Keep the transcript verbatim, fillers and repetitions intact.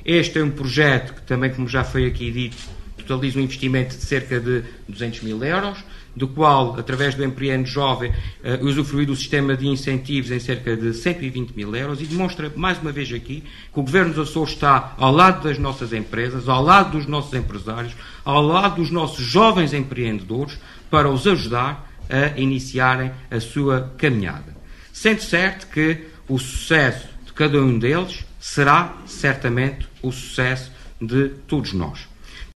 Este é um projeto que também, como já foi aqui dito, totaliza um investimento de cerca de duzentos mil euros, do qual, através do Empreende Jovem, uh, usufruir do sistema de incentivos em cerca de cento e vinte mil euros e demonstra, mais uma vez aqui, que o Governo dos Açores está ao lado das nossas empresas, ao lado dos nossos empresários, ao lado dos nossos jovens empreendedores, para os ajudar a iniciarem a sua caminhada. Sendo certo que o sucesso de cada um deles será, certamente, o sucesso de todos nós.